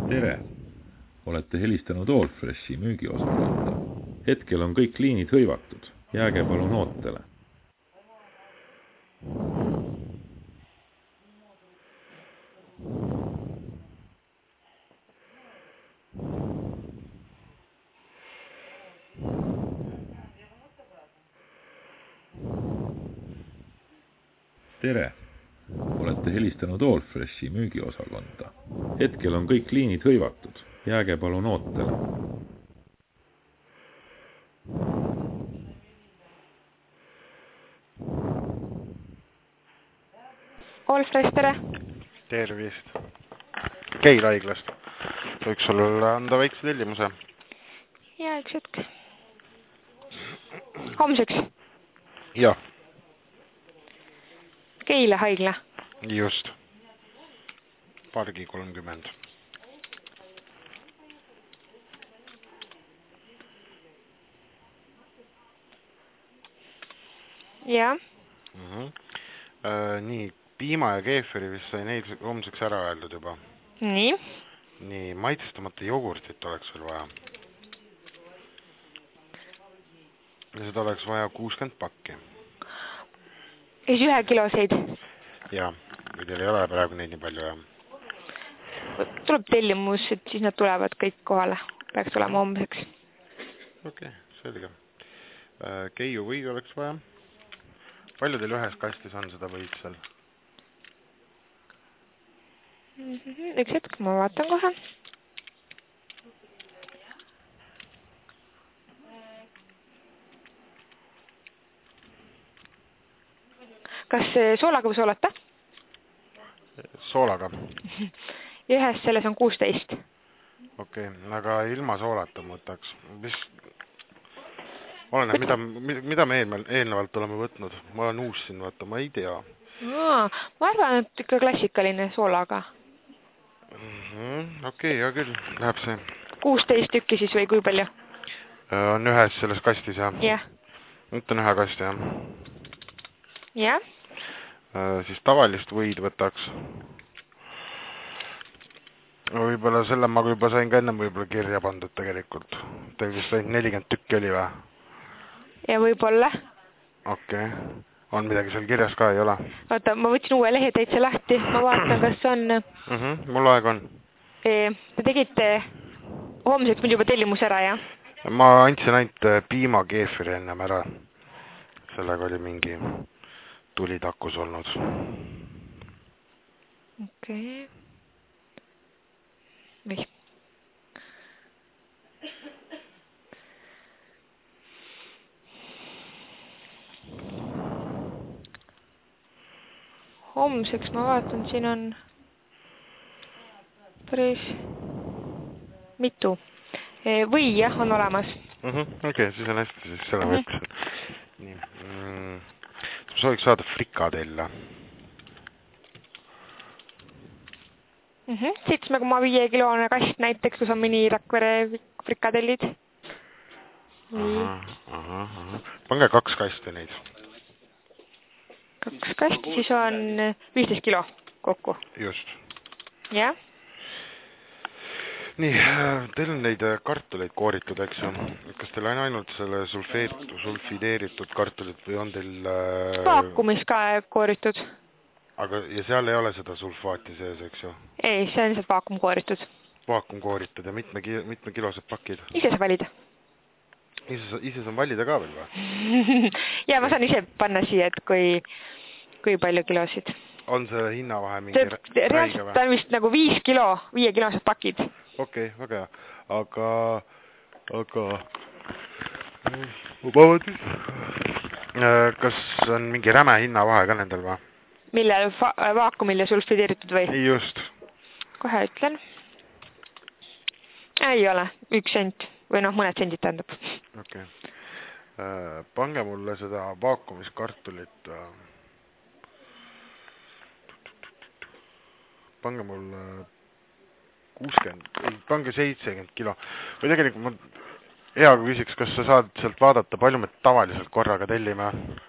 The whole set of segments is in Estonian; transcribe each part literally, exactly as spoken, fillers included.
Tere! Olete helistanud Allfreshi müügiosakonda. Hetkel on kõik liinid hõivatud. Jääge palun ootele. Tere! Olete helistanud Allfreshi müügiosakonda. Hetkel on kõik liinid hõivatud. Jääge palun ootele. Allfresh, tere! Tervist! Keila haiglast. Võiks sulle anda väikse tellimuse? Ja, üks hetk. Homseks? Jah. Keila haigla? Just. Pargi kolmkümmend. Ja. Mm -hmm. äh, nii, piima ja keefiri vist sai neid homseks ära öeldud juba. Nii. Nii, maitsestamata jogurtit oleks veel vaja. Ja seda oleks vaja kuuskümmend pakki. Ees ühe kiloseid? Jaa, või teil ei ole praegu neid nii palju, jah? Tuleb tellimus, et siis nad tulevad kõik kohale. Peaks tulema homseks. Okei, okay, selge. Äh, keiu võid oleks vaja. Palju teil ühes kastis on seda võid seal? Mm -hmm. Üks hetk, ma vaatan kohe. Kas soolaga või soolata? Soolaga. Ja ühes selles on kuusteist. Okei, okay, aga ilma soolata mõttaks. Mis... Oleneb, mida, mida me eelnevalt oleme võtnud. Ma olen uus siin, vaata, ma ei tea. Aa, ma arvan, et ikka klassikaline soolaga. Mm -hmm, okei, okay, hea küll, läheb see. kuusteist tükki siis või kui palju? On ühes selles kastis, jah? Jah. Võtan ühe kasti, jah. Jah. Siis tavalist võid võtaks. Võib-olla selle ma juba sain ka ennem võib-olla kirja pandud tegelikult. Teil vist ainult nelikümmend tükki oli või? Ja võib-olla. Okei. Okay. On midagi seal kirjas ka, ei ole? Oota, ma võtsin uue lehe täitsa lahti. Ma vaatan, kas on... Mm -hmm, mul aeg on. Te tegite homseks mul juba tellimus ära, jah? Ma andsin ainult piima keefiri ennem ära. Sellega oli mingi tuli takus olnud. Okei. Okay. Või? Homseks ma vaatan, siin on päris mitu. Või jah, on olemas. Mm -hmm, okei, okay, siis on hästi, siis selle mm -hmm. võtsin. Nii. Mm, ma sooviks saada frikadella. Mm -hmm. seitsme koma viie kilone kast näiteks, kus on mini Rakvere frikadellid. Aha, aha, aha. Pange kaks kasti neid. Kaks kasti, siis on viisteist kilo kokku. Just. Jah. Nii, teil on neid kartuleid kooritud, eks ju? Kas teil on ainult selle sulfeeritud, sulfideeritud kartulit või on teil... Vaakumis ka kooritud. Aga, ja seal ei ole seda sulfaati sees, eks ju? Ei, see on lihtsalt vaakum kooritud. Vaakum kooritud ja mitme, mitme kilosed pakid? Ise sa valida. Ise, ise saan valida ka veel või? Ja ma saan ise panna siia, et kui, kui palju kilosid. On see hinnavahe mingi see, reaalselt ta on vist nagu viis kilo, viie kilosed pakid. Okei, okay, väga hea. Aga, aga... Vabandust. Kas on mingi räme hinnavahe ka nendel või? Millel va vaakumil ja sulfideeritud või? Just. Kohe ütlen. Ei ole, üks sent. Või noh, mõned sendid tähendab. Okei. Okay. Pange mulle seda vaakumiskartulit. Pange mulle kuuskümmend, pange seitsekümmend kilo. Või tegelikult ma hea küsiks, kas sa saad sealt vaadata, palju me tavaliselt korraga tellime?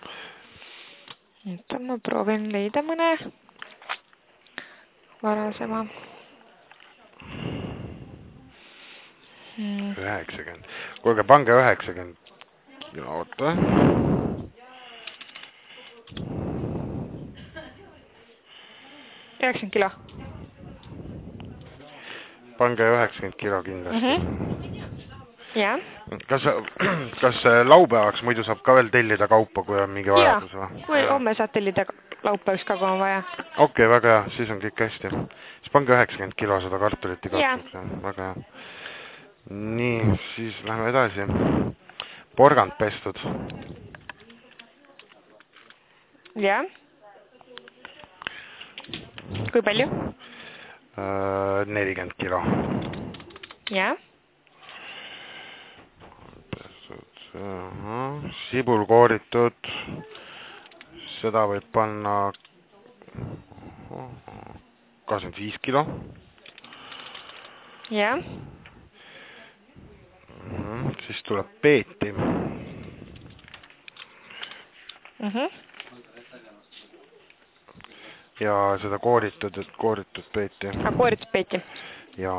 Nüüd ma proovin leida mõne varasema. üheksakümmend. Kuulge, pange üheksakümmend kilo, oota. üheksakümmend kilo. Pange üheksakümmend kilo kindlasti. Mhm. Ja. Kas, kas laupäevaks muidu saab ka veel tellida kaupa, kui on mingi vajadus? Ja, kui homme saad tellida laupäevaks ka, kui on vaja. Okei, okay, väga hea, siis on kõik hästi. Siis pange üheksakümmend kilo seda kartulit igasuks. Väga hea. Nii, siis lähme edasi. Porgand pestud. Ja. Kui palju? nelikümmend kilo. Ja. Sibul kooritud, seda võib panna kakskümmend viis kilo. Ja. Siis tuleb peeti. Mhm. Ja seda kooritud, kooritud peeti. A, kooritud peeti. Ja.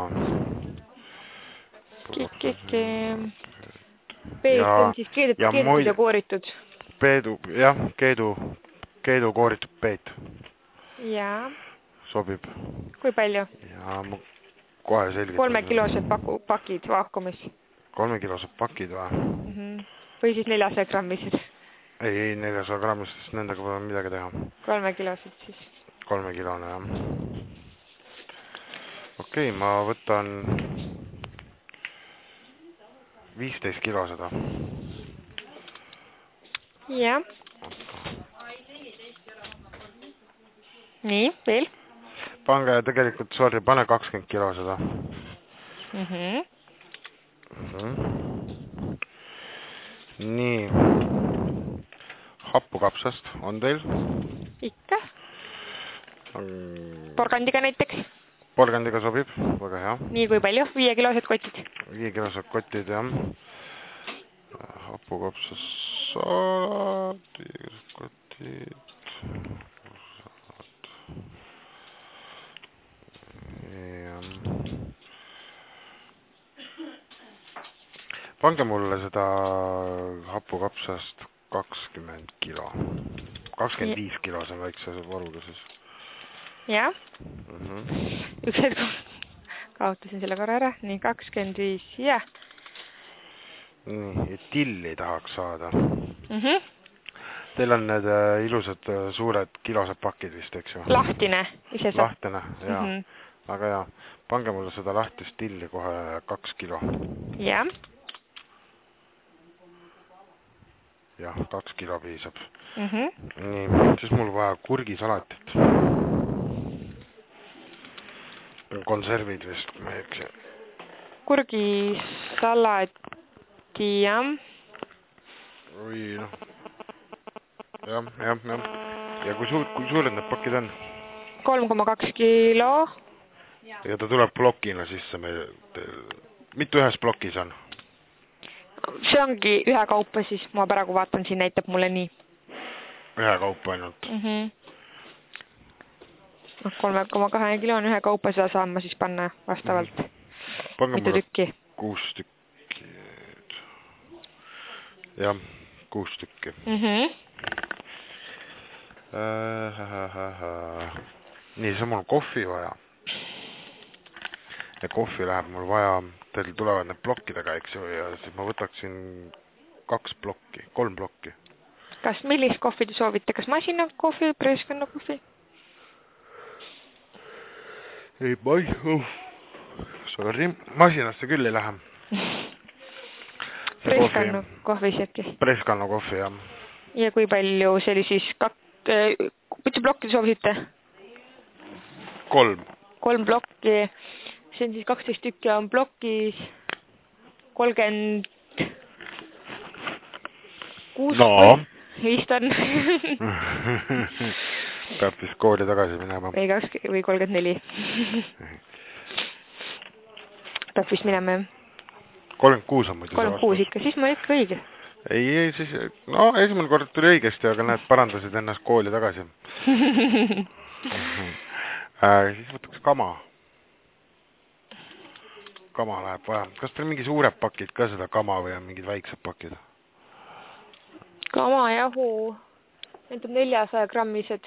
Kikiki. Peet on siis keedetud ja, keedetud ja kooritud. Peedu, jah, keedu, keedu kooritud peet. Ja. Sobib. Kui palju? Ja ma kohe selgitan. Kolmekilosed paku, pakid vaakumis. Kolmekilosed pakid või? Mm -hmm. Või siis neljasaja grammised? Ei, ei, neljasaja grammised, nendega pole midagi teha. Kolmekilosed siis? Kolmekilone, jah. Okei, okay, ma võtan viisteist kilo seda. Ja. Nii, veel? Pange tegelikult, sorry, pane kakskümmend kilo seda. Mhm. Mhm. Nii. Happukapsast on teil? Ikka. Porgandiga näiteks? Porgandiga sobib, väga hea. Nii, kui palju? Viiekilosed kotid? Viiekilosed kotid, jah. Hapukapsas saad, kotid. Pange mulle seda hapukapsast kakskümmend kilo. kakskümmend viis kilo, see on väikse varuga siis. Jah. Mm -hmm. Üks hetk kaotasin selle korra ära. Nii, kakskümmend viis, jah. Nii, ja tilli tahaks saada. Mhm. Teil on need ilusad suured kilosed pakid vist, eks ju? Lahtine, ise saab. Lahtine, jaa. Mm -hmm. Aga jaa, pange mulle seda lahtist tilli kohe kaks kilo. Jah. Jah, kaks kilo piisab. Mm -hmm. Nii, siis mul vaja kurgisalatit. Konservid vist, ma ei eksi. Kurgisalati, jah. Oi, noh. Jah, jah, jah. Ja kui, suur, kui suured need pakid on? kolm koma kaks kilo. Ja ta tuleb plokina sisse meil. Mitu ühes plokis on? See ongi ühe kaupa siis, ma praegu vaatan, siin näitab mulle nii. Ühe kaupa ainult? Mhm. kolm koma kaks kilo on ühe kaupa, seda saan ma siis panna vastavalt. Pange mitu tükki? Kuus tükki. Jah, kuus tükki. Mhm. Äh, äh, äh, äh. Nii, see on mul kohvi vaja. Ja kohvi läheb mul vaja, teil tulevad need plokkidega, eks ju, ja siis ma võtaksin kaks plokki, kolm plokki. Kas millist kohvi te soovite? Kas masina kohvi või preskanno kohvi? Ei, ma ei, uh. sorry, masinasse küll ei lähe. Preskanno kohvi isegi? Preskanno kohvi, jah. Ja kui palju see oli siis kak... Mitu plokki te soovisite? Kolm. Kolm plokki. See on siis kaksteist tükki on plokis kolmkümmend kuus. No. Vist on. Peab vist kooli tagasi minema. Või, või kolmkümmend neli. Peab vist minema, jah. kolmkümmend kuus on muidu. kolmkümmend kuus ikka, siis ma ikka õige. Ei, ei, siis, no esimene kord tuli õigesti, aga need parandasid ennast kooli tagasi. äh, siis võtaks kama. kama läheb vaja. Kas teil mingi suured pakid ka seda kama või on mingid väiksed pakid? Kama jahu. Need on neljasaja grammised.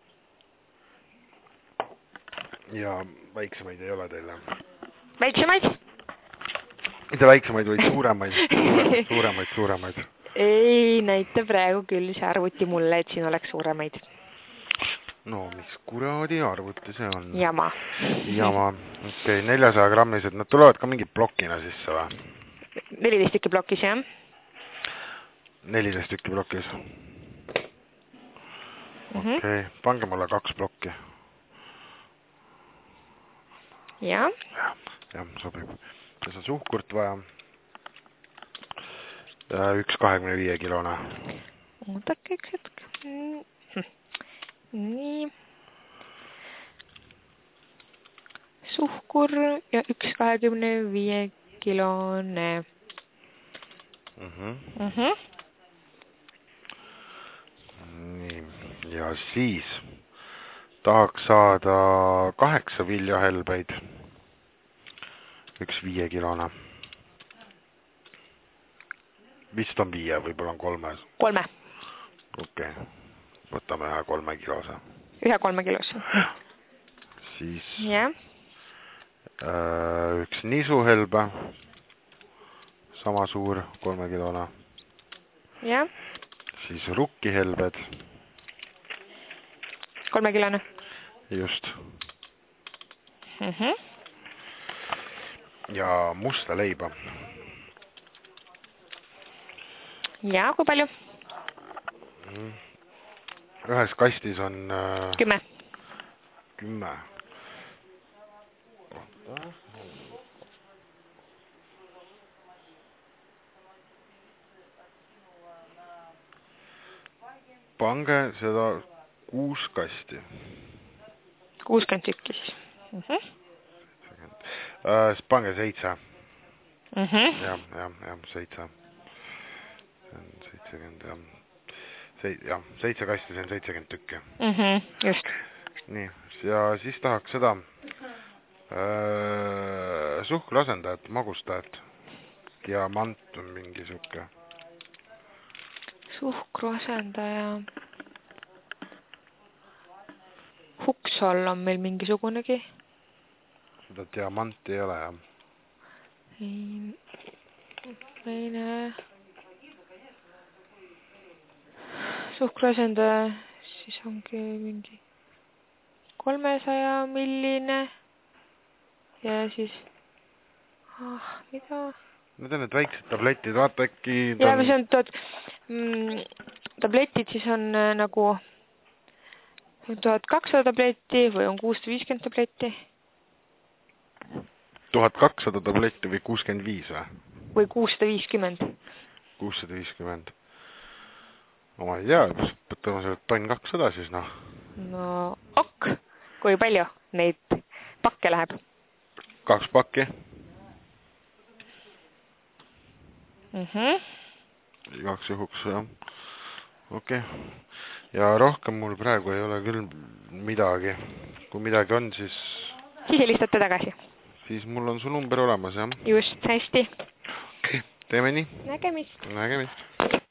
Ja väiksemaid ei ole teil? Väiksemaid? Mitte väiksemaid, vaid suuremaid. Suuremaid, suuremaid. Ei näita praegu küll see arvuti mulle, et siin oleks suuremaid. No, mis kuradi arvuti see on? Jama. Jama. Okei, okay, neljasaja grammised. Nad tulevad ka mingi plokina sisse või? neliteist tükki plokis, jah? neliteist tükki plokis. Okei, okay. Pange mulle kaks plokki. Ja? Ja, ja sobib. Kas on suhkurt vaja? Üks kahekümne viie kilone. Oodake üks hetk. Nii. Suhkur ja üks kahekümne viie kilone. Mhm. Mhm. Nii. Ja siis tahaks saada kaheksa viljahelbeid. Üks viie kilone. Vist on viie, võib-olla on kolmes. Kolme. Okei. Okay. Võtame ühe kolme kilose. Ühe kolme kilose. Siis yeah. äh, üks nisuhelbe. Sama suur, kolme kilone. Yeah. Siis rukkihelbed. Kolme kilone. Just. Mhm. Ja musta leiba. Ja, kui palju? Ühes kastis on... Äh, kümme. Kümme. Pange seda kuus kasti. kuuskümmend tükki siis. Mhm. Äh, siis pange seitse. Mhm. Ja, ja, ja, seitse. seitsekümmend, jah. Se jah, seitse kasti, see on seitsekümmend tükki. Mhm, just. Nii, ja siis tahaks seda äh, suhkruasendajat, magustajat ja mant on mingi suhke. Suhkruasendaja. Huksol on meil mingisugunegi. Seda diamanti ei ole, jah. Ei, ei näe. Suhkruasendaja, siis ongi mingi kolmesaja milline ja siis, ah, mida? Need on need väiksed tabletid, vaata äkki... Ja, mis on tood, mm, tabletid siis on äh, nagu tuhat kakssada tabletti või on kuussada viiskümmend tabletti? tuhat kakssada tabletti või kuuskümmend viis või? Või kuussada viiskümmend. kuussada viiskümmend. No ma ei tea, võtame selle tonn kakssada siis, noh. No, ok. Kui palju neid pakke läheb? Kaks pakki. Mhm. Igaks juhuks, jah. Okei. Okay. Ja rohkem mul praegu ei ole küll midagi. Kui midagi on, siis... Siis helistate tagasi. Siis mul on su number olemas, jah. Just, hästi. Okei, okay. Teeme nii. Nägemist. Nägemist.